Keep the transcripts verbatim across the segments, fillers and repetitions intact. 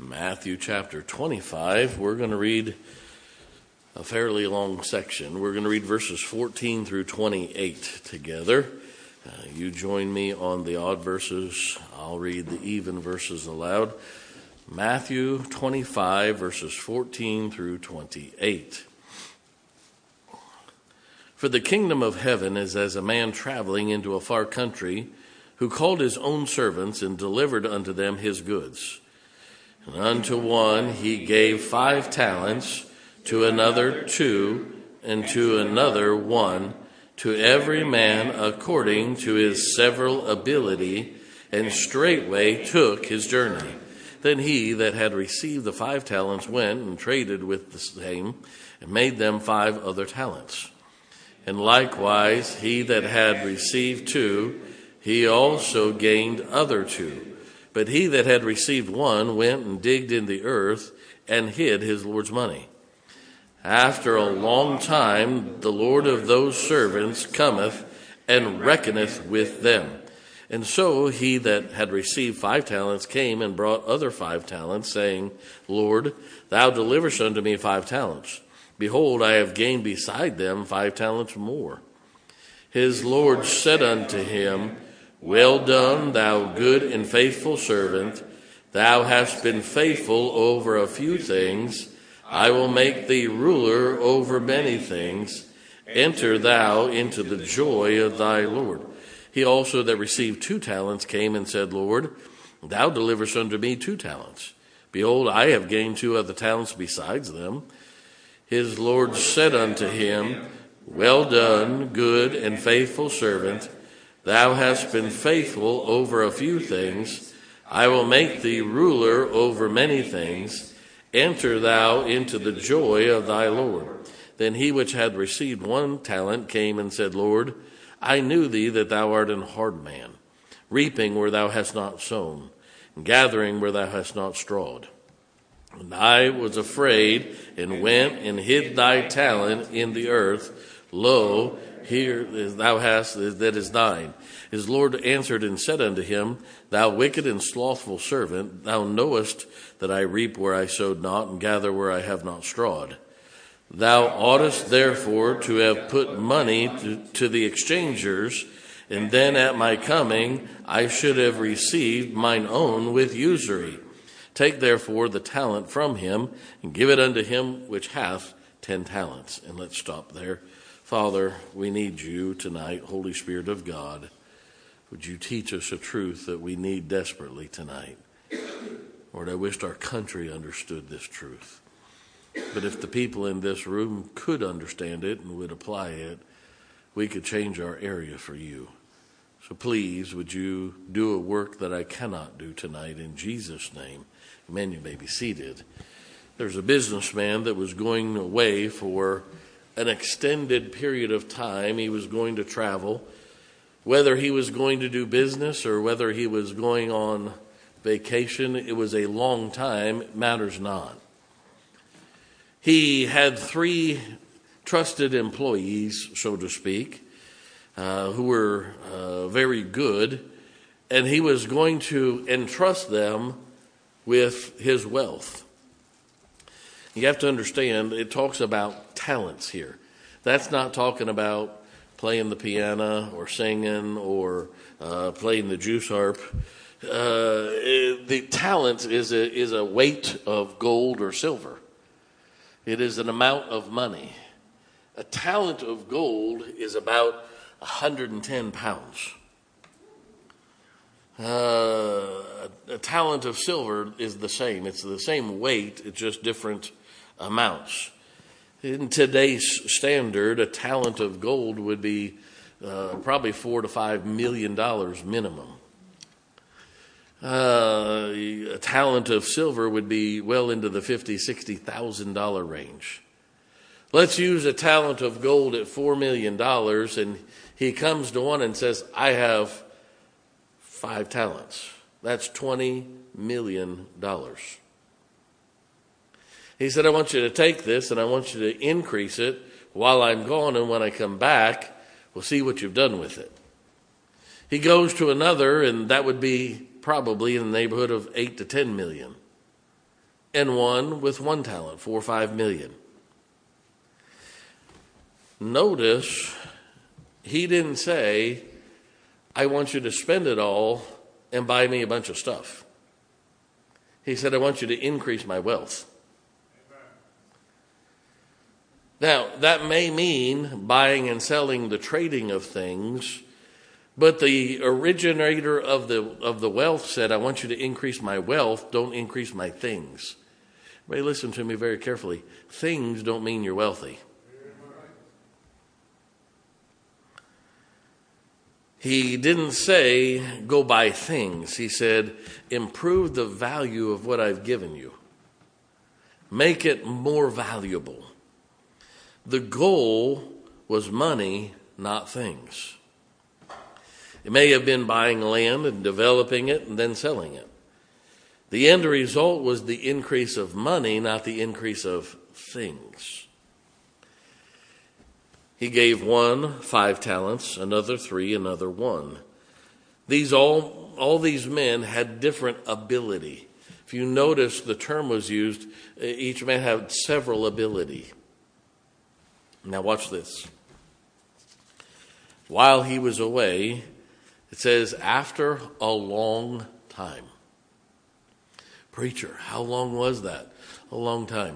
Matthew chapter twenty-five. We're going to read a fairly long section. We're going to read verses fourteen through twenty-eight together. Uh, you join me on the odd verses. I'll read the even verses aloud. Matthew twenty-five, verses fourteen through twenty-eight. For the kingdom of heaven is as a man traveling into a far country, who called his own servants and delivered unto them his goods. And unto one he gave five talents, to another two, and to another one, to every man according to his several ability, and straightway took his journey. Then he that had received the five talents went and traded with the same, and made them five other talents. And likewise he that had received two, he also gained other two. But he that had received one went and digged in the earth and hid his Lord's money. After a long time, the Lord of those servants cometh and reckoneth with them. And so he that had received five talents came and brought other five talents, saying, Lord, thou deliverest unto me five talents. Behold, I have gained beside them five talents more. His Lord said unto him, Well done, thou good and faithful servant. Thou hast been faithful over a few things. I will make thee ruler over many things. Enter thou into the joy of thy Lord. He also that received two talents came and said, Lord, thou deliverest unto me two talents. Behold, I have gained two other talents besides them. His Lord said unto him, Well done, good and faithful servant. Thou hast been faithful over a few things. I will make thee ruler over many things. Enter thou into the joy of thy Lord. Then he which had received one talent came and said, Lord, I knew thee that thou art an hard man, reaping where thou hast not sown, and gathering where thou hast not strawed. And I was afraid, and went and hid thy talent in the earth. Lo, here thou hast that is thine. His Lord answered and said unto him, Thou wicked and slothful servant, thou knowest that I reap where I sowed not, and gather where I have not strawed. Thou oughtest therefore to have put money to, to the exchangers, and then at my coming I should have received mine own with usury. Take therefore the talent from him, and give it unto him which hath ten talents. And let's stop there. Father, we need you tonight, Holy Spirit of God. Would you teach us a truth that we need desperately tonight? Lord, I wished our country understood this truth. But if the people in this room could understand it and would apply it, we could change our area for you. So please, would you do a work that I cannot do tonight in Jesus' name? Amen. You may be seated. There's a businessman that was going away for an extended period of time. He was going to travel. Whether he was going to do business or whether he was going on vacation, it was a long time, it matters not. He had three trusted employees, so to speak, uh, who were uh, very good, and he was going to entrust them with his wealth. You have to understand, it talks about talents here. That's not talking about playing the piano or singing or uh, playing the juice harp. Uh, it, the talent is a, is a weight of gold or silver. It is an amount of money. A talent of gold is about one hundred ten pounds. Uh, a talent of silver is the same. It's the same weight. It's just different amounts. In today's standard, a talent of gold would be uh, probably four to five million dollars minimum. Uh, a talent of silver would be well into the fifty, sixty thousand dollar range. Let's use a talent of gold at four million dollars, and he comes to one and says, "I have five talents." That's twenty million dollars. He said, "I want you to take this and I want you to increase it while I'm gone, and when I come back, we'll see what you've done with it." He goes to another, and that would be probably in the neighborhood of eight to ten million. and one with one talent, four or five million. Notice he didn't say, I want you to spend it all and buy me a bunch of stuff. He said, I want you to increase my wealth. Now, that may mean buying and selling, the trading of things, but the originator of the of the wealth said, I want you to increase my wealth, don't increase my things. Everybody listen to me very carefully. Things don't mean you're wealthy. He didn't say, go buy things. He said, improve the value of what I've given you. Make it more valuable. The goal was money, not things. It may have been buying land and developing it and then selling it. The end result was the increase of money, not the increase of things. He gave one five talents, another three, another one. These all, all these men had different ability. If you notice, the term was used, each man had several ability. Now watch this. While he was away, it says, after a long time. Preacher, how long was that? A long time.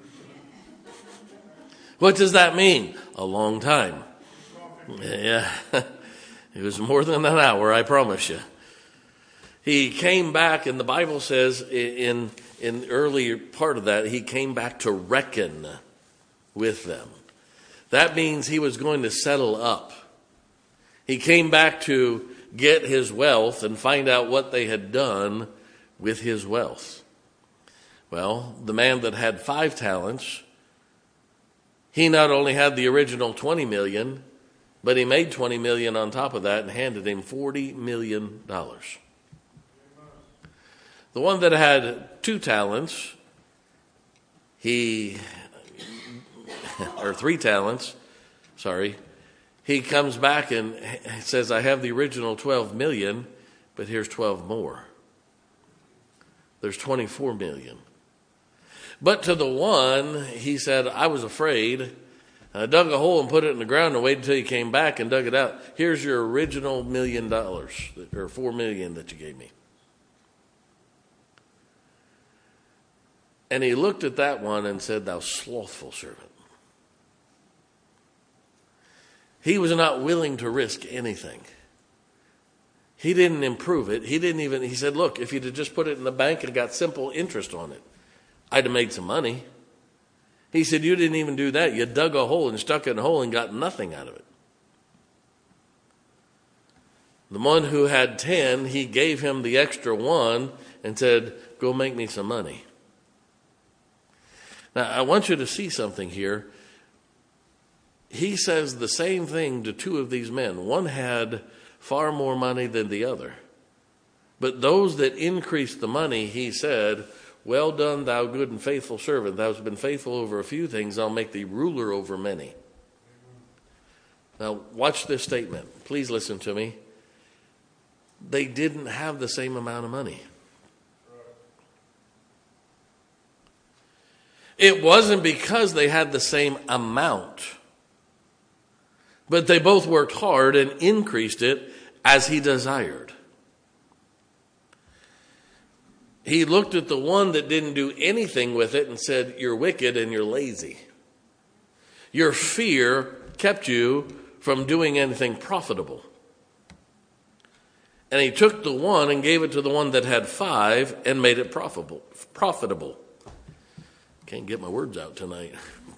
What does that mean? A long time. Yeah, it was more than an hour, I promise you. He came back, and the Bible says in in the earlier part of that, he came back to reckon with them. That means he was going to settle up. He came back to get his wealth and find out what they had done with his wealth. Well, the man that had five talents, he not only had the original twenty million, but he made twenty million on top of that and handed him forty million dollars. The one that had two talents, he, or three talents, sorry, he comes back and says, I have the original twelve million, but here's twelve more. There's twenty-four million. But to the one, he said, I was afraid. I dug a hole and put it in the ground and waited until you came back and dug it out. Here's your original million dollars, or four million that you gave me. And he looked at that one and said, thou slothful servant. He was not willing to risk anything. He didn't improve it. He didn't even, he said, look, if you'd have just put it in the bank and got simple interest on it, I'd have made some money. He said, you didn't even do that. You dug a hole and stuck it in a hole and got nothing out of it. The one who had ten, he gave him the extra one and said, go make me some money. Now, I want you to see something here. He says the same thing to two of these men. One had far more money than the other. But those that increased the money, he said, well done, thou good and faithful servant. Thou hast been faithful over a few things. I'll make thee ruler over many. Now, watch this statement. Please listen to me. They didn't have the same amount of money. It wasn't because they had the same amount, but they both worked hard and increased it as he desired. He looked at the one that didn't do anything with it and said, you're wicked and you're lazy. Your fear kept you from doing anything profitable. And he took the one and gave it to the one that had five and made it profitable. Profitable. Can't get my words out tonight.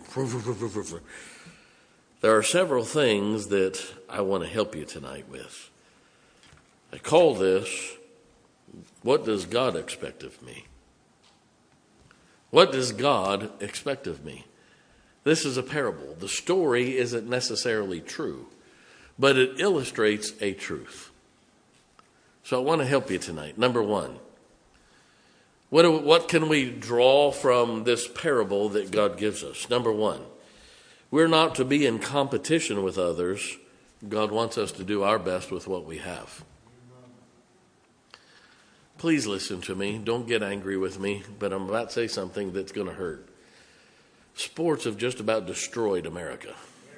There are several things that I want to help you tonight with. I call this, what does God expect of me? What does God expect of me? This is a parable. The story isn't necessarily true, but it illustrates a truth. So I want to help you tonight. Number one, what, do, what can we draw from this parable that God gives us? Number one, we're not to be in competition with others. God wants us to do our best with what we have. Please listen to me. Don't get angry with me, but I'm about to say something that's going to hurt. Sports have just about destroyed America.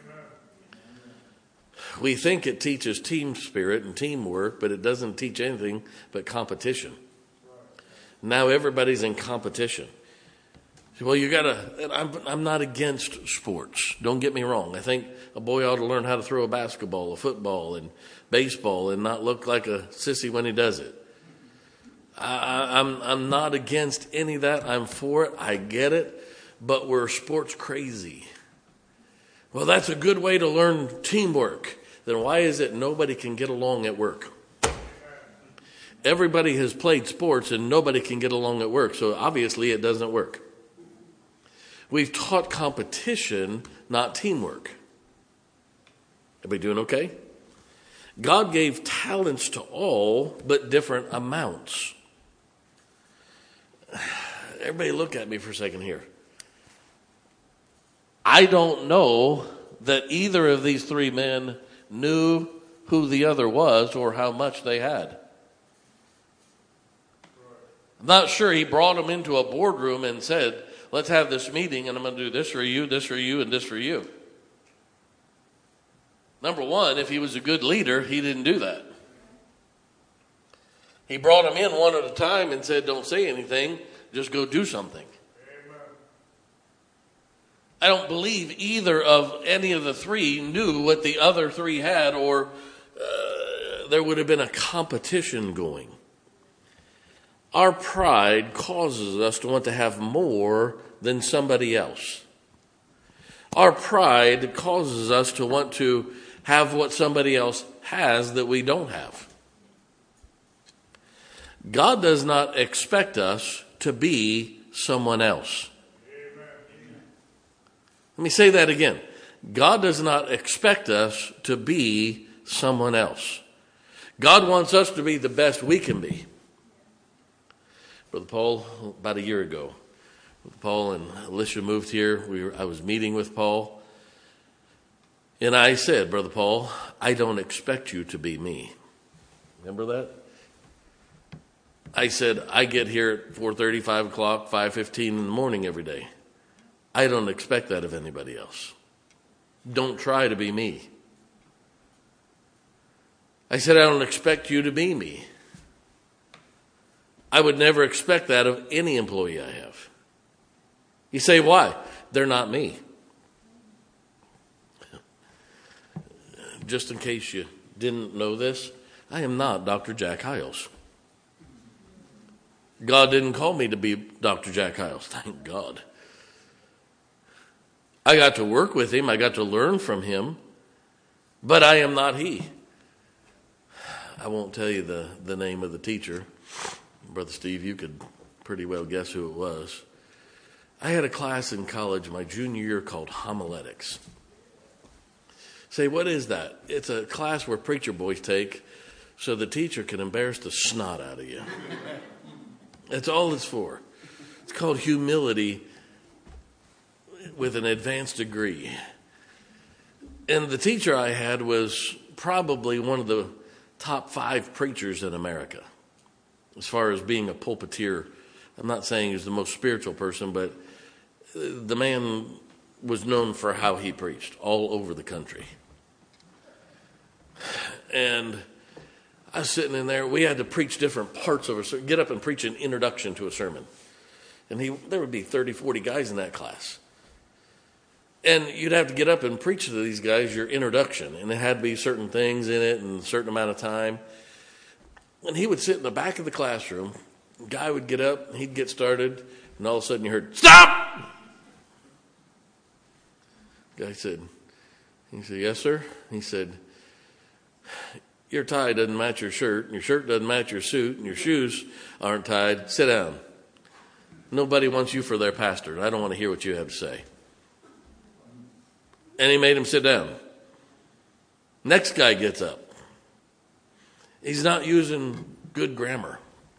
We think it teaches team spirit and teamwork, but it doesn't teach anything but competition. Now everybody's in competition. Well, you gotta, I'm, I'm not against sports. Don't get me wrong. I think a boy ought to learn how to throw a basketball, a football, and baseball and not look like a sissy when he does it. I, I'm, I'm not against any of that. I'm for it. I get it. But we're sports crazy. Well, that's a good way to learn teamwork. Then why is it nobody can get along at work? Everybody has played sports and nobody can get along at work. So obviously it doesn't work. We've taught competition, not teamwork. Everybody doing okay? God gave talents to all, but different amounts. Everybody look at me for a second here. I don't know that either of these three men knew who the other was or how much they had. I'm not sure he brought them into a boardroom and said, let's have this meeting and I'm going to do this for you, this for you, and this for you. Number one, if he was a good leader, he didn't do that. He brought them in one at a time and said, don't say anything, just go do something. I don't believe either of any of the three knew what the other three had, or uh, there would have been a competition going. Our pride causes us to want to have more than somebody else. Our pride causes us to want to have what somebody else has that we don't have. God does not expect us to be someone else. Let me say that again. God does not expect us to be someone else. God wants us to be the best we can be. Brother Paul, about a year ago, Paul and Alicia moved here. We were, I was meeting with Paul. And I said, Brother Paul, I don't expect you to be me. Remember that? I said, I get here at four thirty, five o'clock, five fifteen in the morning every day. I don't expect that of anybody else. Don't try to be me. I said, I don't expect you to be me. I would never expect that of any employee I have. You say, why? They're not me. Just in case you didn't know this, I am not Doctor Jack Hiles. God didn't call me to be Doctor Jack Hiles. Thank God. I got to work with him. I got to learn from him. But I am not he. I won't tell you the, the name of the teacher. Brother Steve, you could pretty well guess who it was. I had a class in college my junior year called homiletics. Say, what is that? It's a class where preacher boys take so the teacher can embarrass the snot out of you. That's all it's for. It's called humility with an advanced degree. And the teacher I had was probably one of the top five preachers in America. As far as being a pulpiteer, I'm not saying he's the most spiritual person, but the man was known for how he preached all over the country. And I was sitting in there. We had to preach different parts of a sermon, get up and preach an introduction to a sermon. And he, there would be thirty, forty guys in that class. And you'd have to get up and preach to these guys your introduction. And there had to be certain things in it and a certain amount of time. And he would sit in the back of the classroom. The guy would get up, he'd get started, and all of a sudden you heard, stop! The guy said, he said, yes, sir. He said, your tie doesn't match your shirt, and your shirt doesn't match your suit, and your shoes aren't tied. Sit down. Nobody wants you for their pastor. I don't want to hear what you have to say. And he made him sit down. Next guy gets up. He's not using good grammar.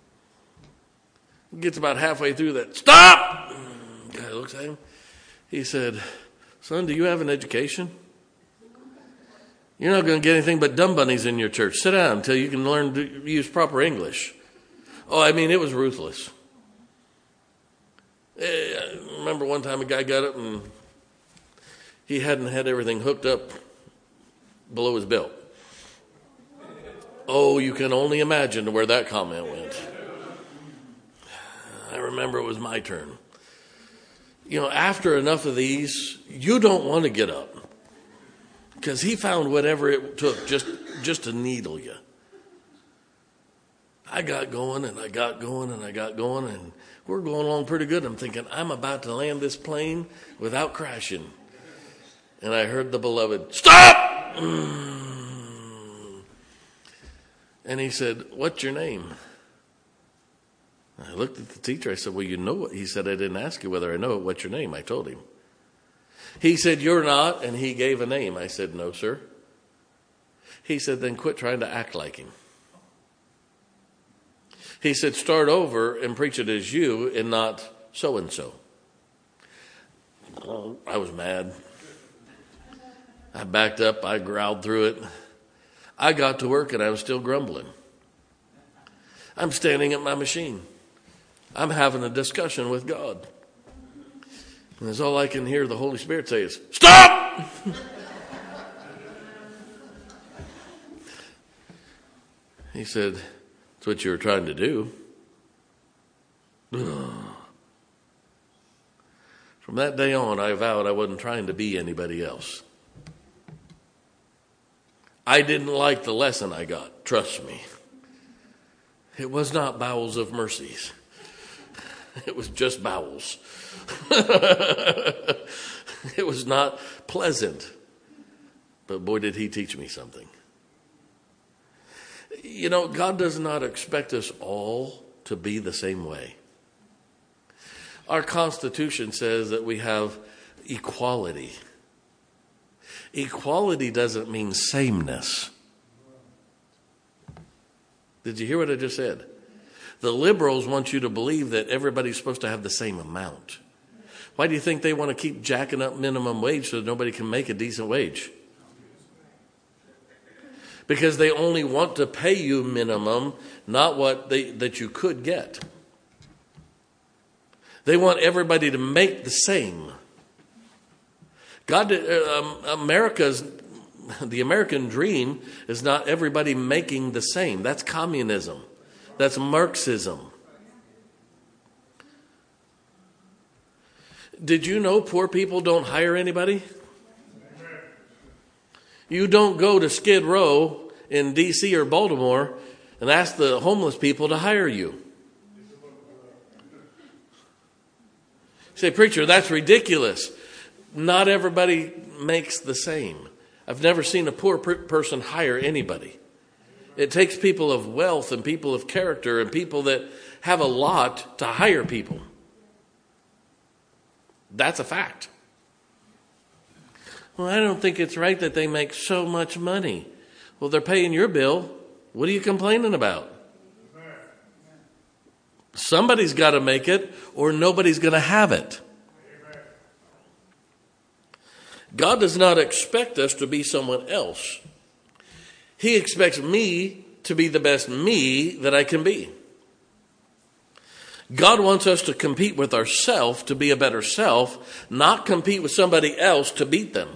He gets about halfway through that. Stop! The guy looks at him. He said, son, do you have an education? You're not going to get anything but dumb bunnies in your church. Sit down until you can learn to use proper English. Oh, I mean, it was ruthless. I remember one time a guy got up and he hadn't had everything hooked up below his belt. Oh, you can only imagine where that comment went. I remember it was my turn. You know, after enough of these, you don't want to get up. Because he found whatever it took just, just to needle you. I got going and I got going and I got going and we're going along pretty good. I'm thinking, I'm about to land this plane without crashing. And I heard the beloved, stop! And he said, what's your name? I looked at the teacher. I said, well, you know it. He said, I didn't ask you whether I know it. What's your name? I told him. He said, you're not. And he gave a name. I said, no, sir. He said, then quit trying to act like him. He said, start over and preach it as you and not so-and-so. Oh, I was mad. I backed up. I growled through it. I got to work and I was still grumbling. I'm standing at my machine. I'm having a discussion with God. And that's all I can hear the Holy Spirit say is, stop! He said, that's what you were trying to do. From that day on, I vowed I wasn't trying to be anybody else. I didn't like the lesson I got, trust me. It was not bowels of mercies. It was just bowels. It was not pleasant. But boy, did he teach me something. You know, God does not expect us all to be the same way. Our Constitution says that we have equality. Equality doesn't mean sameness. Did you hear what I just said? The liberals want you to believe that everybody's supposed to have the same amount. Why do you think they want to keep jacking up minimum wage so that nobody can make a decent wage? Because they only want to pay you minimum, not what they, that you could get. They want everybody to make the same. God, um, America's, the American dream is not everybody making the same. That's communism. That's Marxism. Did you know poor people don't hire anybody? You don't go to Skid Row in D C or Baltimore and ask the homeless people to hire you. Say, preacher, that's ridiculous. Not everybody makes the same. I've never seen a poor per- person hire anybody. It takes people of wealth and people of character and people that have a lot to hire people. That's a fact. Well, I don't think it's right that they make so much money. Well, they're paying your bill. What are you complaining about? Somebody's got to make it or nobody's going to have it. God does not expect us to be someone else. He expects me to be the best me that I can be. God wants us to compete with ourselves to be a better self, not compete with somebody else to beat them.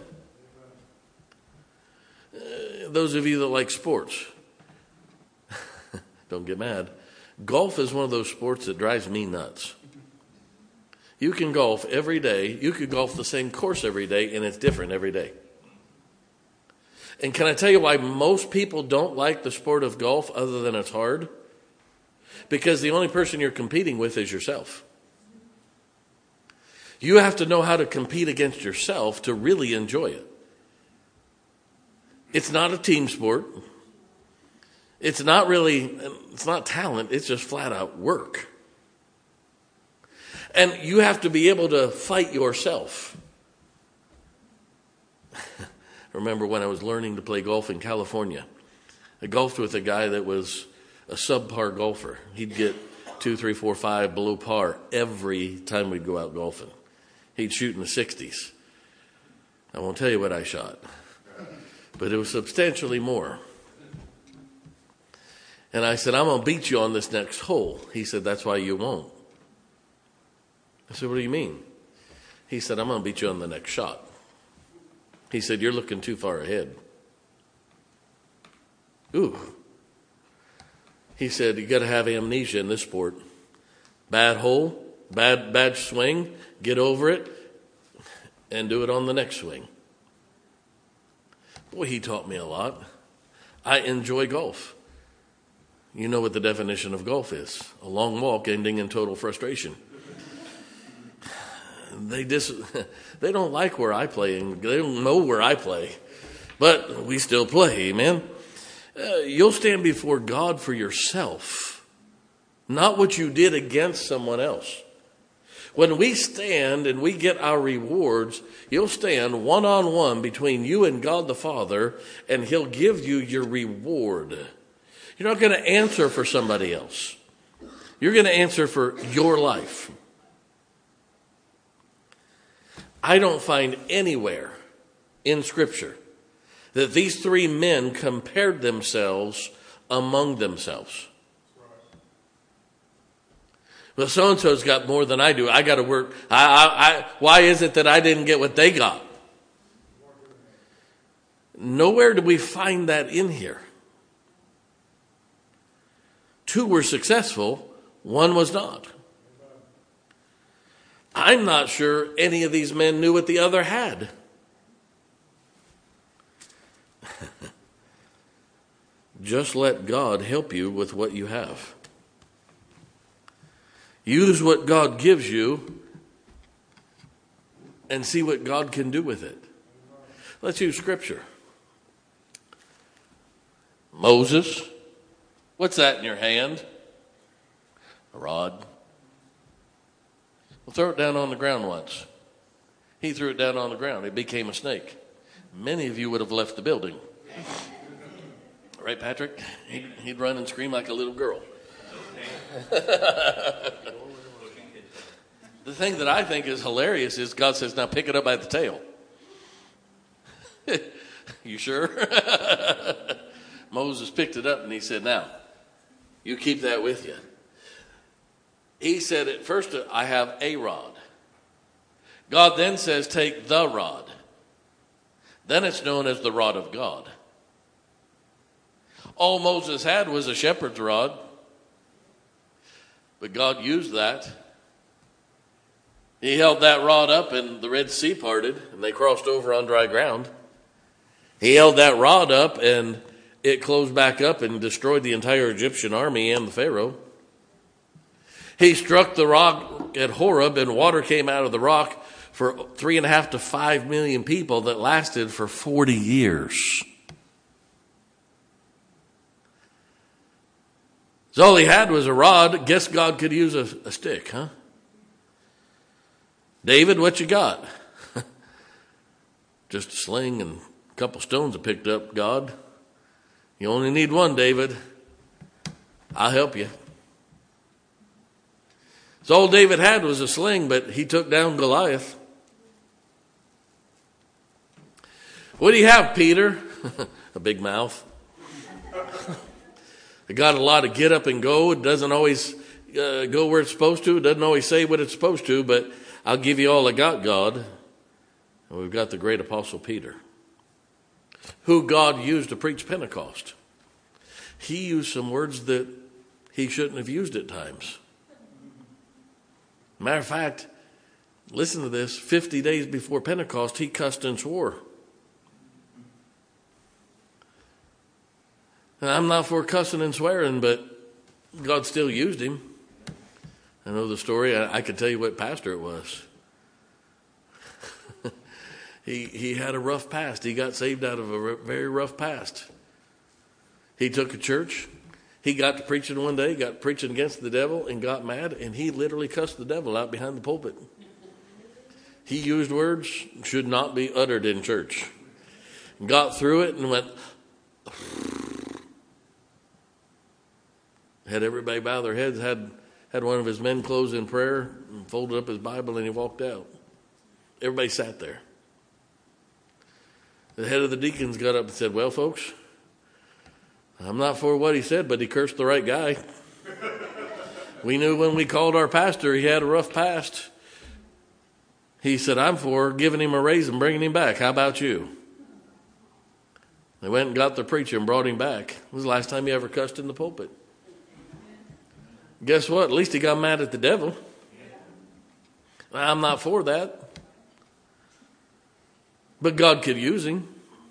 Uh, those of you that like sports, don't get mad. Golf is one of those sports that drives me nuts. You can golf every day. You could golf the same course every day, and it's different every day. And can I tell you why most people don't like the sport of golf other than it's hard? Because the only person you're competing with is yourself. You have to know how to compete against yourself to really enjoy it. It's not a team sport. It's not really, it's not talent. It's just flat out work. And you have to be able to fight yourself. Remember when I was learning to play golf in California, I golfed with a guy that was a subpar golfer. He'd get two, three, four, five below par every time we'd go out golfing. He'd shoot in the sixties. I won't tell you what I shot, but it was substantially more. And I said, I'm going to beat you on this next hole. He said, that's why you won't. I said, what do you mean? He said, I'm going to beat you on the next shot. He said, you're looking too far ahead. Ooh. He said, you got to have amnesia in this sport. Bad hole, bad bad swing, get over it, and do it on the next swing. Boy, he taught me a lot. I enjoy golf. You know what the definition of golf is. A long walk ending in total frustration. They dis- they don't like where I play, and they don't know where I play. But we still play, amen? Uh, you'll stand before God for yourself, not what you did against someone else. When we stand and we get our rewards, you'll stand one-on-one between you and God the Father, and he'll give you your reward. You're not going to answer for somebody else. You're going to answer for your life. I don't find anywhere in Scripture that these three men compared themselves among themselves. Well, so-and-so's got more than I do. I got to work. I, I, I, why is it that I didn't get what they got? Nowhere do we find that in here. Two were successful, one was not. I'm not sure any of these men knew what the other had. Just let God help you with what you have. Use what God gives you and see what God can do with it. Let's use Scripture. Moses, what's that in your hand? A rod. Well, throw it down on the ground once. He threw it down on the ground. It became a snake. Many of you would have left the building. Right, Patrick? He'd, he'd run and scream like a little girl. The thing that I think is hilarious is God says, now pick it up by the tail. You sure? Moses picked it up and he said, now, you keep that with you. He said, at first, I have a rod. God then says, take the rod. Then it's known as the rod of God. All Moses had was a shepherd's rod. But God used that. He held that rod up and the Red Sea parted and they crossed over on dry ground. He held that rod up and it closed back up and destroyed the entire Egyptian army and the Pharaoh. He struck the rock at Horeb and water came out of the rock for three and a half to five million people that lasted for forty years. So all he had was a rod. Guess God could use a, a stick, huh? David, what you got? Just a sling and a couple stones I picked up, God. You only need one, David. I'll help you. So all David had was a sling, but he took down Goliath. What do you have, Peter? A big mouth. It got a lot of get up and go. It doesn't always uh, go where it's supposed to. It doesn't always say what it's supposed to, but I'll give you all I got, God. And we've got the great Apostle Peter, who God used to preach Pentecost. He used some words that he shouldn't have used at times. Matter of fact, listen to this, fifty days before Pentecost, he cussed and swore. And I'm not for cussing and swearing, but God still used him. I know the story. I, I could tell you what pastor it was. he he had a rough past. He got saved out of a very rough past. He took a church. He got to preaching one day, got preaching against the devil and got mad, and he literally cussed the devil out behind the pulpit. He used words should not be uttered in church. Got through it and went, had everybody bow their heads, had, had one of his men close in prayer, and folded up his Bible, and he walked out. Everybody sat there. The head of the deacons got up and said, well, folks, I'm not for what he said, but he cursed the right guy. We knew when we called our pastor, he had a rough past. He said, I'm for giving him a raise and bringing him back. How about you? They went and got the preacher and brought him back. It was the last time he ever cussed in the pulpit. Guess what? At least he got mad at the devil. I'm not for that. But God could use him.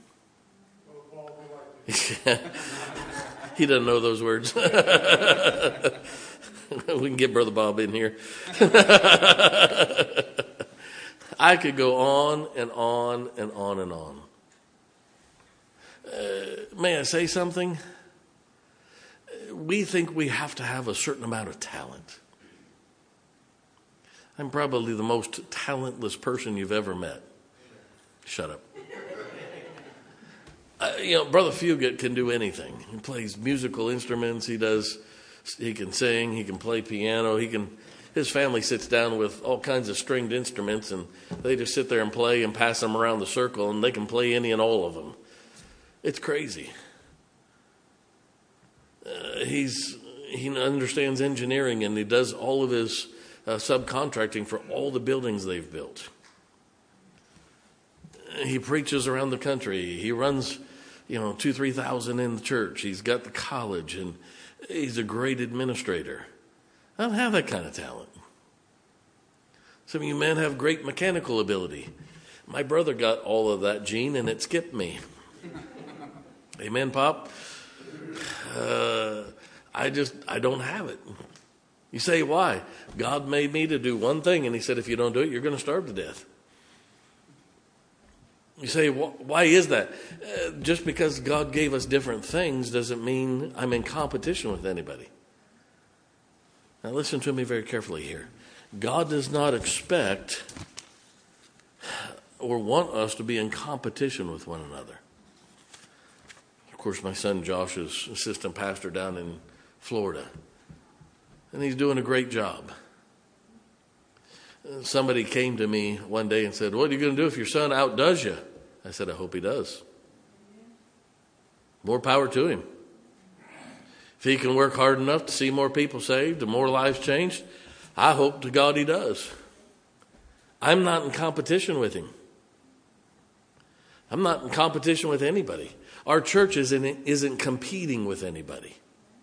He doesn't know those words. We can get Brother Bob in here. I could go on and on and on and on. Uh, may I say something? We think we have to have a certain amount of talent. I'm probably the most talentless person you've ever met. Shut up. Uh, you know, Brother Fugit can do anything. He plays musical instruments. He does. He can sing. He can play piano. He can. His family sits down with all kinds of stringed instruments, and they just sit there and play and pass them around the circle, and they can play any and all of them. It's crazy. Uh, he's he understands engineering, and he does all of his uh, subcontracting for all the buildings they've built. He preaches around the country. He runs, you know, two, three thousand in the church. He's got the college, and he's a great administrator. I don't have that kind of talent. Some of you men have great mechanical ability. My brother got all of that gene, and it skipped me. Amen, Pop? Uh, I just, I don't have it. You say, why? God made me to do one thing, and he said, if you don't do it, you're going to starve to death. You say, why is that? Uh, just because God gave us different things doesn't mean I'm in competition with anybody. Now listen to me very carefully here. God does not expect or want us to be in competition with one another. Of course, my son Josh is assistant pastor down in Florida, and he's doing a great job. Somebody came to me one day and said, what are you going to do if your son outdoes you? I said, I hope he does. More power to him. If he can work hard enough to see more people saved and more lives changed, I hope to God he does. I'm not in competition with him. I'm not in competition with anybody. Our church isn't, isn't competing with anybody.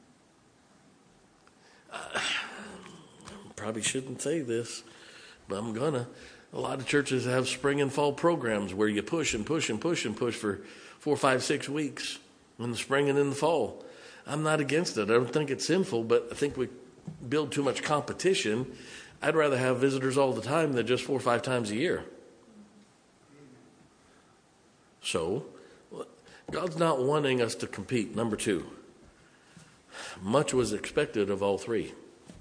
Uh, probably shouldn't say this, but I'm gonna. A lot of churches have spring and fall programs where you push and push and push and push for four, five, six weeks in the spring and in the fall. I'm not against it. I don't think it's sinful, but I think we build too much competition. I'd rather have visitors all the time than just four or five times a year. So, God's not wanting us to compete. Number two, much was expected of all three.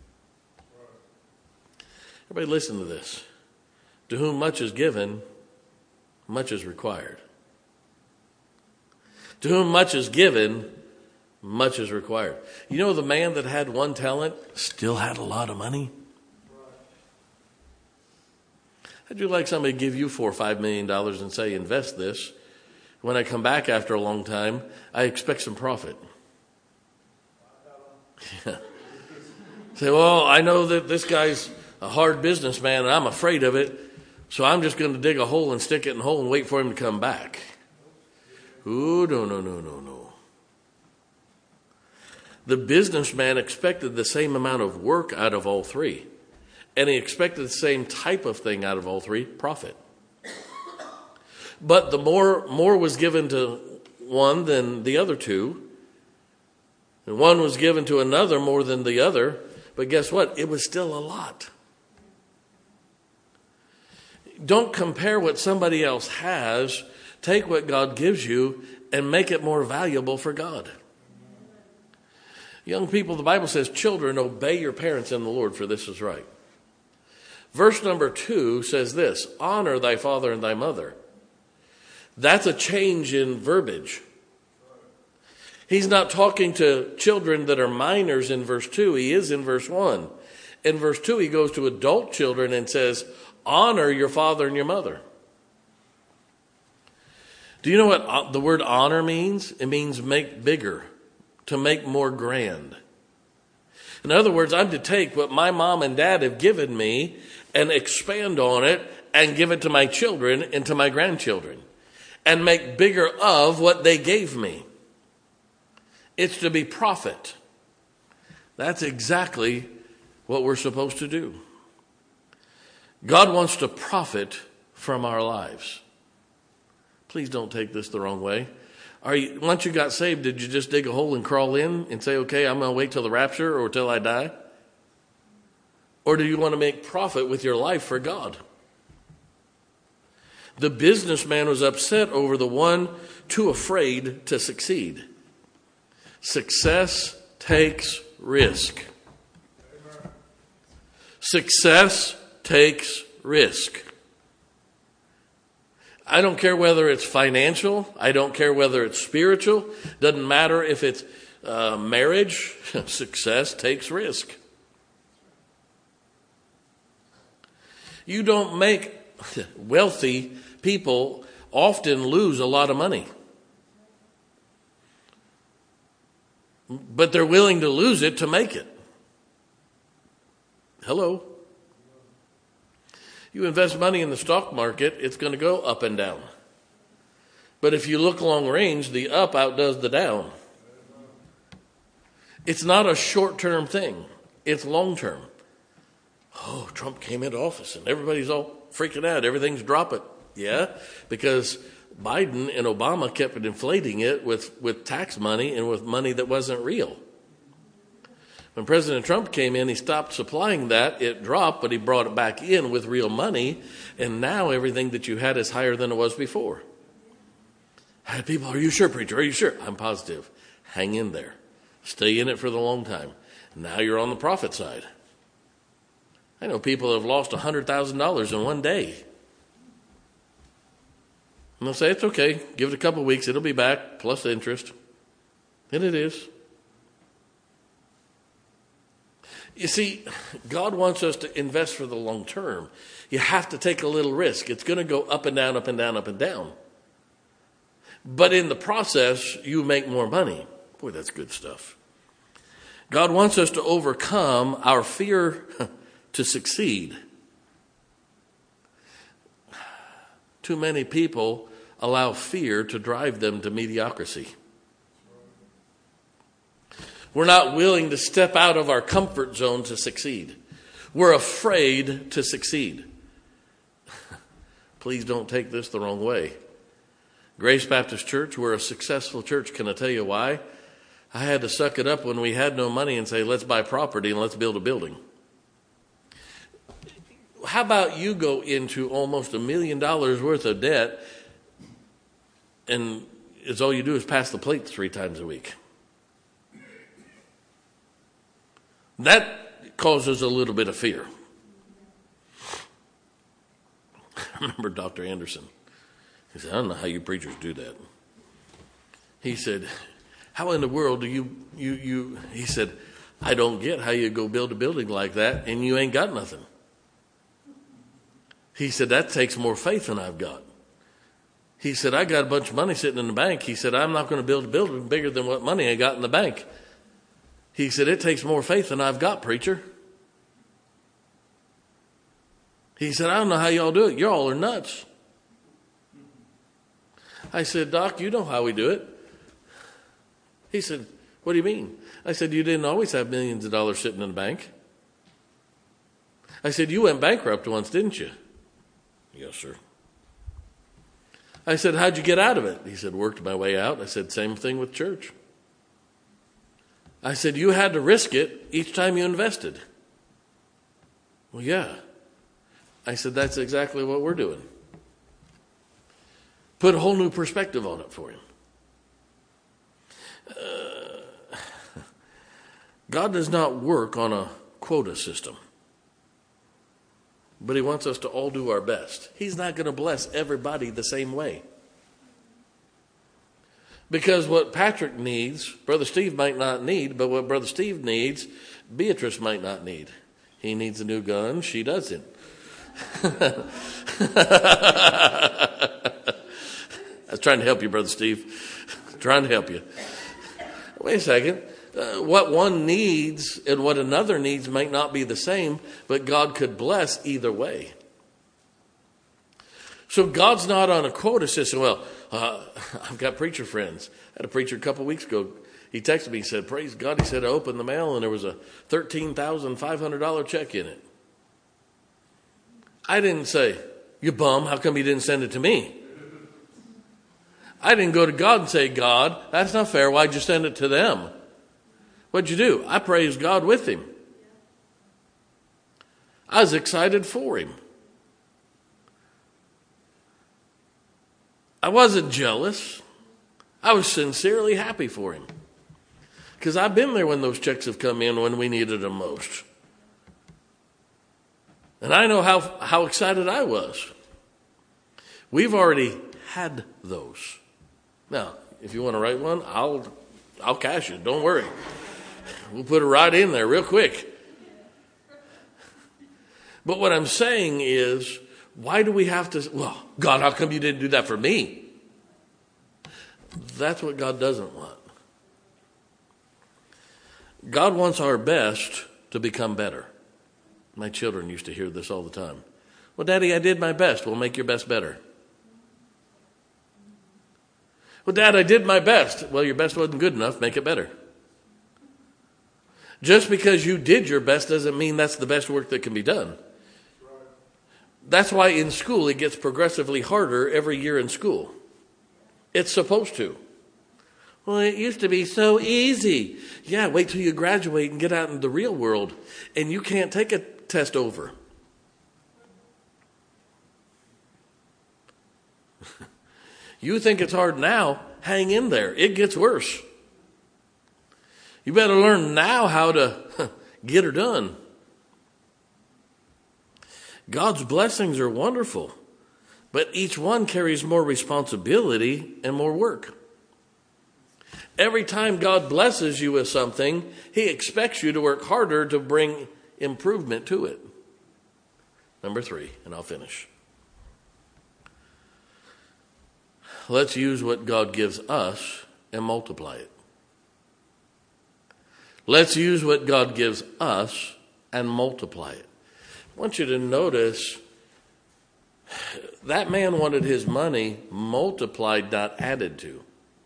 Everybody listen to this. To whom much is given, much is required. To whom much is given, much is required. You know, the man that had one talent still had a lot of money. How'd you like somebody to give you four or five million dollars and say, invest this? When I come back after a long time, I expect some profit. Yeah. Say, well, I know that this guy's a hard businessman and I'm afraid of it, so I'm just going to dig a hole and stick it in the hole and wait for him to come back. Ooh, no, no, no, no, no. The businessman expected the same amount of work out of all three. And he expected the same type of thing out of all three, profit. But the more more was given to one than the other two. And one was given to another more than the other. But guess what? It was still a lot. Don't compare what somebody else has. Take what God gives you and make it more valuable for God. Young people, the Bible says, children, obey your parents in the Lord, for this is right. Verse number two says this, honor thy father and thy mother. That's a change in verbiage. He's not talking to children that are minors in verse two. He is in verse one. In verse two, he goes to adult children and says, honor your father and your mother. Do you know what the word honor means? It means make bigger. to make more grand. In other words, I'm to take what my mom and dad have given me and expand on it and give it to my children and to my grandchildren and make bigger of what they gave me. It's to be profit. That's exactly what we're supposed to do. God wants to profit from our lives. Please don't take this the wrong way. Are you, once you got saved, did you just dig a hole and crawl in and say, okay, I'm going to wait till the rapture or till I die? Or do you want to make profit with your life for God? The businessman was upset over the one too afraid to succeed. Success takes risk. Success takes risk. I don't care whether it's financial. I don't care whether it's spiritual. Doesn't matter if it's uh, marriage. Success takes risk. You don't make wealthy people often lose a lot of money. But they're willing to lose it to make it. Hello? You invest money in the stock market, it's going to go up and down. But if you look long range, the up outdoes the down. It's not a short-term thing. It's long-term. Oh, Trump came into office and everybody's all freaking out. Everything's dropping. Yeah, because Biden and Obama kept inflating it with, with tax money and with money that wasn't real. When President Trump came in, he stopped supplying that. It dropped, but he brought it back in with real money. And now everything that you had is higher than it was before. People, are you sure, preacher? Are you sure? I'm positive. Hang in there. Stay in it for the long time. Now you're on the profit side. I know people that have lost one hundred thousand dollars in one day. And they'll say, it's okay. Give it a couple of weeks. It'll be back, plus the interest. And it is. You see, God wants us to invest for the long term. You have to take a little risk. It's going to go up and down, up and down, up and down. But in the process, you make more money. Boy, that's good stuff. God wants us to overcome our fear to succeed. Too many people allow fear to drive them to mediocrity. We're not willing to step out of our comfort zone to succeed. We're afraid to succeed. Please don't take this the wrong way. Grace Baptist Church, we're a successful church. Can I tell you why? I had to suck it up when we had no money and say, let's buy property and let's build a building. How about you go into almost a million dollars worth of debt and it's all you do is pass the plate three times a week? That causes a little bit of fear. I remember Doctor Anderson. He said, I don't know how you preachers do that. He said, how in the world do you, you, you, he said, I don't get how you go build a building like that and you ain't got nothing. He said, that takes more faith than I've got. He said, I got a bunch of money sitting in the bank. He said, I'm not going to build a building bigger than what money I got in the bank. He said, it takes more faith than I've got, preacher. He said, I don't know how y'all do it. You all are nuts. I said, Doc, you know how we do it. He said, what do you mean? I said, you didn't always have millions of dollars sitting in the bank. I said, you went bankrupt once, didn't you? Yes, sir. I said, how'd you get out of it? He said, worked my way out. I said, same thing with church. I said, you had to risk it each time you invested. Well, yeah. I said, that's exactly what we're doing. Put a whole new perspective on it for him. Uh, God does not work on a quota system. But he wants us to all do our best. He's not going to bless everybody the same way. Because what Patrick needs, Brother Steve might not need, but what Brother Steve needs, Beatrice might not need. He needs a new gun, she doesn't. I was trying to help you, Brother Steve. Trying to help you. Wait a second. Uh, what one needs and what another needs might not be the same, but God could bless either way. So God's not on a quota system. Well, uh, I've got preacher friends. I had a preacher a couple weeks ago. He texted me, he said, praise God. He said, I opened the mail and there was a thirteen thousand five hundred dollars check in it. I didn't say, you bum, how come you didn't send it to me? I didn't go to God and say, God, that's not fair. Why'd you send it to them? What'd you do? I praised God with him. I was excited for him. I wasn't jealous. I was sincerely happy for him. Because I've been there when those checks have come in when we needed them most. And I know how, how excited I was. We've already had those. Now, if you want to write one, I'll I'll cash it. Don't worry. We'll put it right in there real quick. But what I'm saying is, why do we have to, well, God, how come you didn't do that for me? That's what God doesn't want. God wants our best to become better. My children used to hear this all the time. Well, Daddy, I did my best. Well, make your best better. Well, Dad, I did my best. Well, your best wasn't good enough. Make it better. Just because you did your best doesn't mean that's the best work that can be done. That's why in school it gets progressively harder every year in school. It's supposed to. Well, it used to be so easy. Yeah, wait till you graduate and get out in the real world and you can't take a test over. You think it's hard now, hang in there. It gets worse. You better learn now how to get her done. God's blessings are wonderful, but each one carries more responsibility and more work. Every time God blesses you with something, he expects you to work harder to bring improvement to it. Number three, and I'll finish. Let's use what God gives us and multiply it. Let's use what God gives us and multiply it. I want you to notice that man wanted his money multiplied, not added to.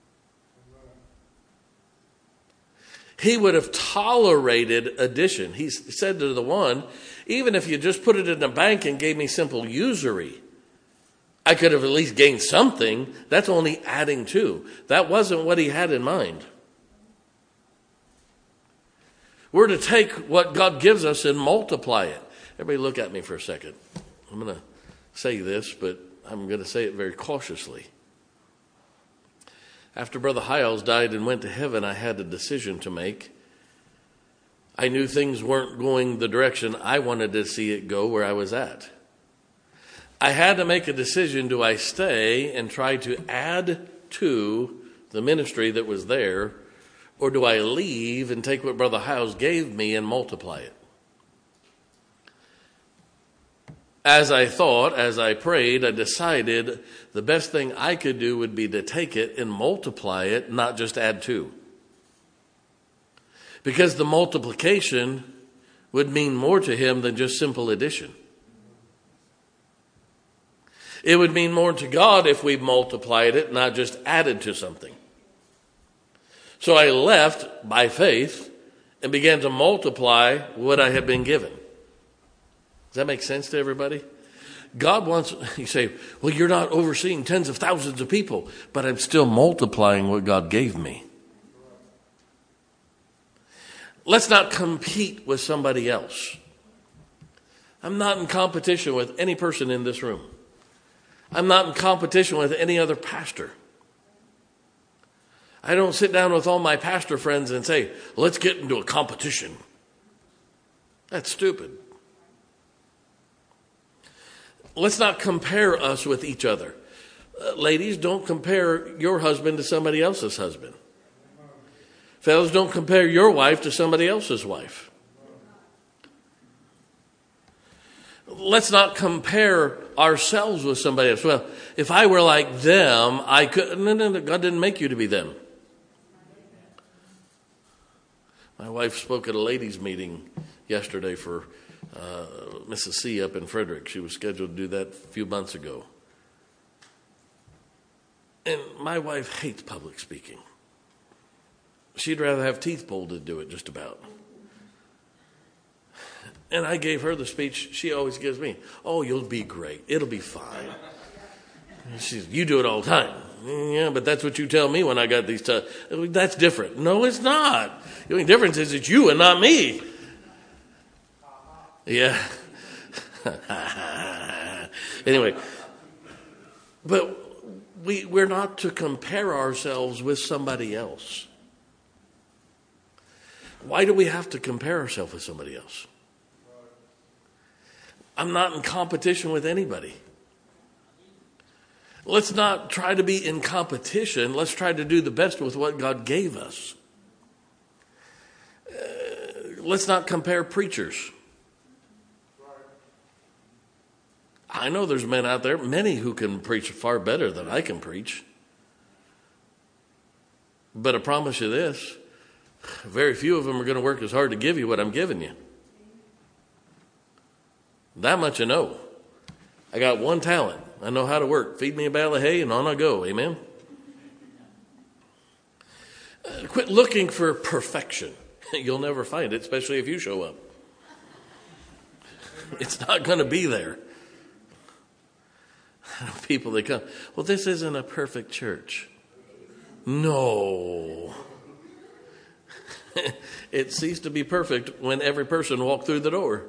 He would have tolerated addition. He said to the one, even if you just put it in the bank and gave me simple usury, I could have at least gained something. That's only adding to. That wasn't what he had in mind. We're to take what God gives us and multiply it. Everybody look at me for a second. I'm going to say this, but I'm going to say it very cautiously. After Brother Hiles died and went to heaven, I had a decision to make. I knew things weren't going the direction I wanted to see it go where I was at. I had to make a decision. Do I stay and try to add to the ministry that was there, or do I leave and take what Brother Hiles gave me and multiply it? As I thought, as I prayed, I decided the best thing I could do would be to take it and multiply it, not just add to. Because the multiplication would mean more to him than just simple addition. It would mean more to God if we multiplied it, not just added to something. So I left by faith and began to multiply what I had been given. Does that make sense to everybody? God wants, you say, well, you're not overseeing tens of thousands of people, but I'm still multiplying what God gave me. Let's not compete with somebody else. I'm not in competition with any person in this room. I'm not in competition with any other pastor. I don't sit down with all my pastor friends and say, let's get into a competition. That's stupid. Let's not compare us with each other. Uh, ladies, don't compare your husband to somebody else's husband. Fellas, don't compare your wife to somebody else's wife. Let's not compare ourselves with somebody else. Well, if I were like them, I could. No, no, no, God didn't make you to be them. My wife spoke at a ladies' meeting yesterday for uh, Missus C up in Frederick. She was scheduled to do that a few months ago. And my wife hates public speaking. She'd rather have teeth pulled than do it, just about. And I gave her the speech she always gives me. Oh, you'll be great. It'll be fine. She says, you do it all the time. Yeah, but that's what you tell me when I got these tough. That's different. No, it's not. The only difference is it's you and not me. Yeah. Anyway, but we, we're not to compare ourselves with somebody else. Why do we have to compare ourselves with somebody else? I'm not in competition with anybody. Let's not try to be in competition. Let's try to do the best with what God gave us. Uh, let's not compare preachers. I know there's men out there, many who can preach far better than I can preach. But I promise you this, very few of them are going to work as hard to give you what I'm giving you. That much I know. I got one talent. I know how to work. Feed me a bale of hay and on I go. Amen? Uh, quit looking for perfection. You'll never find it, especially if you show up. It's not going to be there. People that come, well, this isn't a perfect church. No. It ceased to be perfect when every person walked through the door.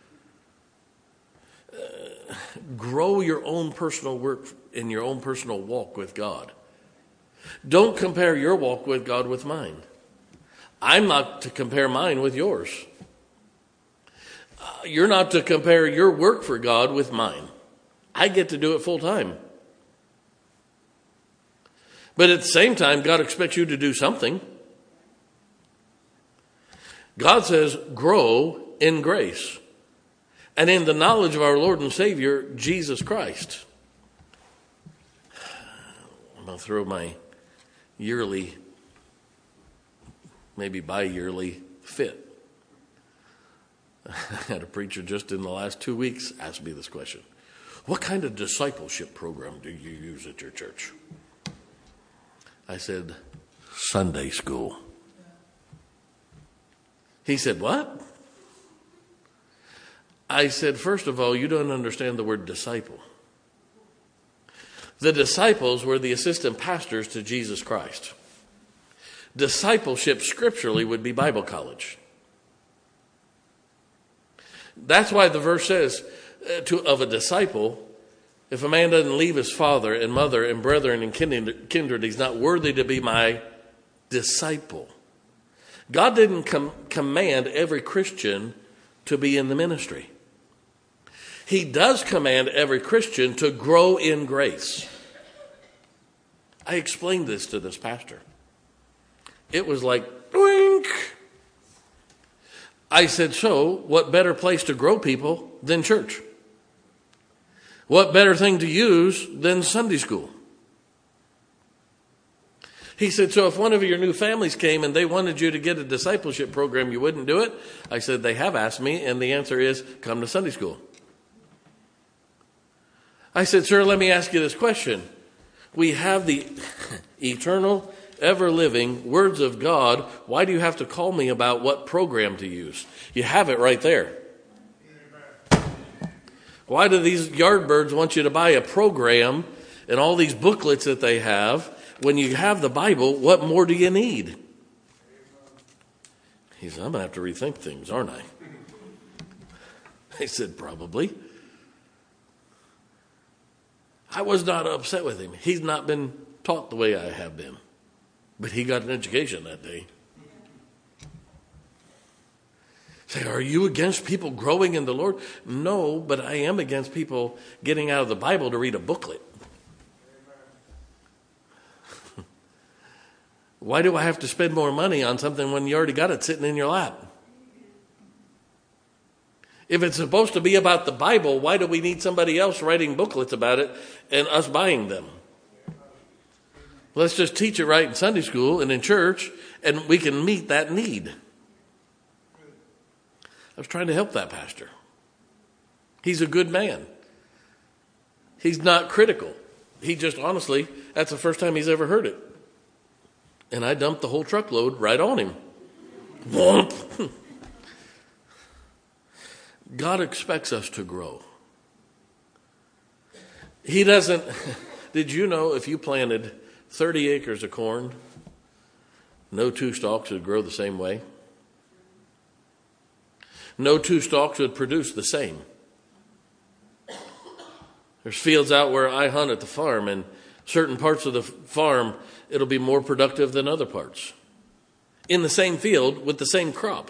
Uh, grow your own personal work in your own personal walk with God. Don't compare your walk with God with mine. I'm not to compare mine with yours. Uh, you're not to compare your work for God with mine. I get to do it full time. But at the same time, God expects you to do something. God says, grow in grace and in the knowledge of our Lord and Savior, Jesus Christ. I'm going to throw my yearly, maybe bi-yearly fit. I had a preacher just in the last two weeks ask me this question. What kind of discipleship program do you use at your church? I said, Sunday school. He said, what? I said, first of all, you don't understand the word disciple. The disciples were the assistant pastors to Jesus Christ. Discipleship scripturally would be Bible college. That's why the verse says, uh, to, of a disciple, if a man doesn't leave his father and mother and brethren and kindred, he's not worthy to be my disciple. God didn't com- command every Christian to be in the ministry. He does command every Christian to grow in grace. I explained this to this pastor. It was like, doink. I said, so what better place to grow people than church? What better thing to use than Sunday school? He said, so if one of your new families came and they wanted you to get a discipleship program, you wouldn't do it? I said, they have asked me, and the answer is, come to Sunday school. I said, sir, let me ask you this question. We have the eternal, ever-living words of God. Why do you have to call me about what program to use? You have it right there. Why do these Yardbirds want you to buy a program and all these booklets that they have? When you have the Bible, what more do you need? He said, I'm going to have to rethink things, aren't I? I said, probably. I was not upset with him. He's not been taught the way I have been. But he got an education that day. Say, are you against people growing in the Lord? No, but I am against people getting out of the Bible to read a booklet. Why do I have to spend more money on something when you already got it sitting in your lap? If it's supposed to be about the Bible, why do we need somebody else writing booklets about it and us buying them? Let's just teach it right in Sunday school and in church, and we can meet that need. I was trying to help that pastor. He's a good man. He's not critical. He just, honestly, that's the first time he's ever heard it. And I dumped the whole truckload right on him. Whomp. God expects us to grow. He doesn't. Did you know if you planted thirty acres of corn, no two stalks would grow the same way? No two stalks would produce the same. There's fields out where I hunt at the farm, and certain parts of the farm, it'll be more productive than other parts. In the same field with the same crop.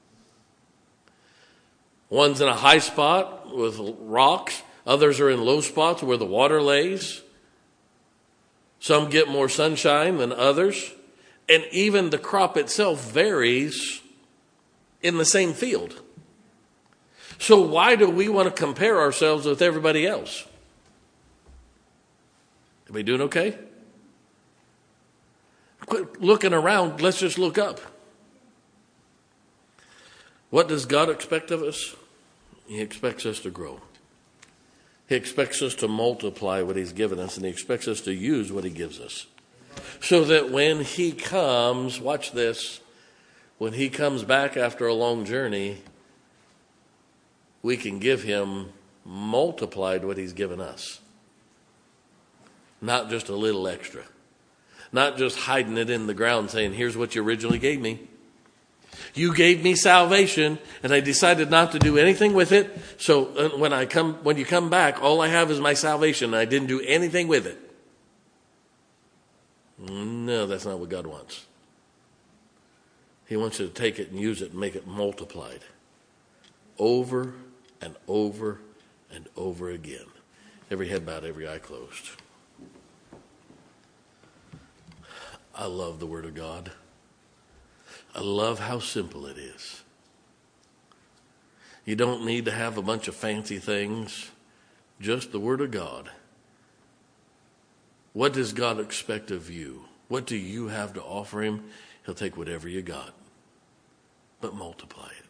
One's in a high spot with rocks. Others are in low spots where the water lays. Some get more sunshine than others. And even the crop itself varies in the same field. So why do we want to compare ourselves with everybody else? Are we doing okay? Quit looking around. Let's just look up. What does God expect of us? He expects us to grow. He expects us to multiply what he's given us, and he expects us to use what he gives us. So that when he comes, watch this, when he comes back after a long journey, we can give him multiplied what he's given us. Not just a little extra. Not just hiding it in the ground saying, here's what you originally gave me. You gave me salvation, and I decided not to do anything with it. So when I come, when you come back, all I have is my salvation, and I didn't do anything with it. No, that's not what God wants. He wants you to take it and use it and make it multiplied. Over and over and over again. Every head bowed, every eye closed. I love the Word of God. I love how simple it is. You don't need to have a bunch of fancy things. Just the Word of God. What does God expect of you? What do you have to offer him? He'll take whatever you got, but multiply it.